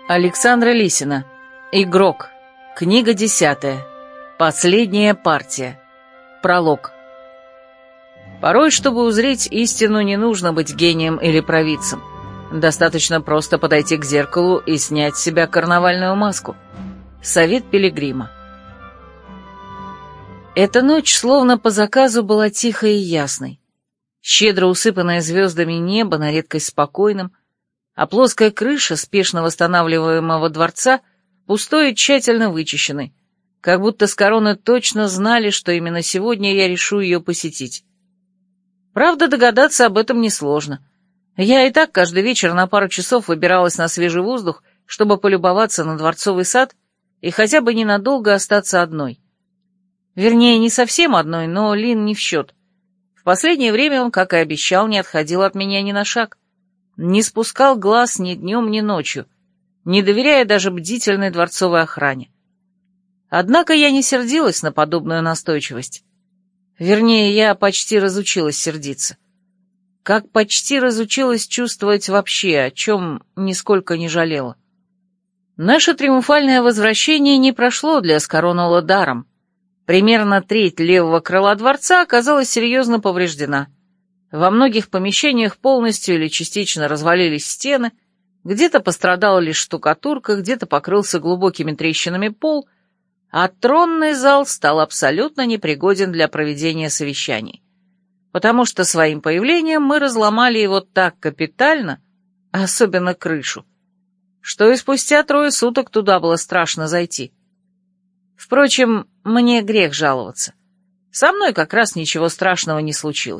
Александра Лисина. Игрок. Книга 10. Последняя партия. Пролог. Порой, чтобы узреть истину, не нужно быть гением или провидцем. Достаточно просто подойти к зеркалу и снять с себя карнавальную маску. Совет Пилигрима. Эта ночь, словно по заказу, была тихой и ясной. Щедро усыпанное звездами небо, на редкость спокойным, а плоская крыша спешно восстанавливаемого дворца пустой и тщательно вычищенной, как будто с короны точно знали, что именно сегодня я решу ее посетить. Правда, догадаться об этом несложно. Я и так каждый вечер на пару часов выбиралась на свежий воздух, чтобы полюбоваться на дворцовый сад и хотя бы ненадолго остаться одной. Вернее, не совсем одной, но Лин не в счет. В последнее время он, как и обещал, не отходил от меня ни на шаг. Не спускал глаз ни днем, ни ночью, не доверяя даже бдительной дворцовой охране. Однако я не сердилась на подобную настойчивость. Вернее, я почти разучилась сердиться. Как почти разучилась чувствовать вообще, о чем нисколько не жалела. Наше триумфальное возвращение не прошло для Аскаронола даром. Примерно треть левого крыла дворца оказалась серьезно повреждена. Во многих помещениях полностью или частично развалились стены, где-то пострадала лишь штукатурка, где-то покрылся глубокими трещинами пол, а тронный зал стал абсолютно непригоден для проведения совещаний, потому что своим появлением мы разломали его так капитально, особенно крышу, что и спустя 3 суток туда было страшно зайти. Впрочем, мне грех жаловаться. Со мной как раз ничего страшного не случилось.